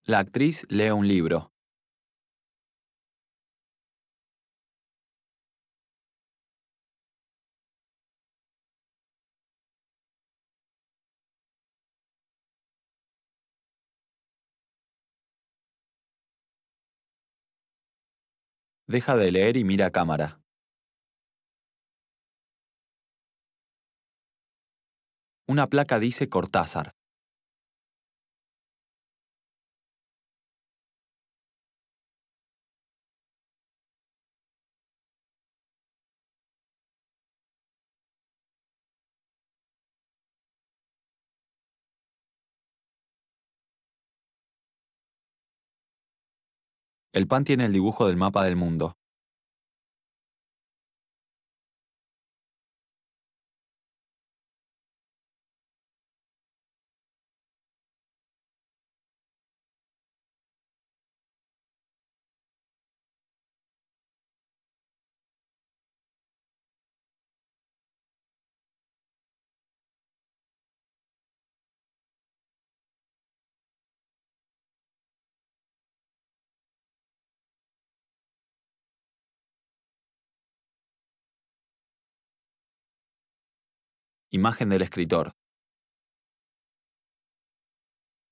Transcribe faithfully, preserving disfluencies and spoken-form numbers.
La actriz lee un libro. Deja de leer y mira a cámara. Una placa dice Cortázar. El pan tiene el dibujo del mapa del mundo. Imagen del escritor.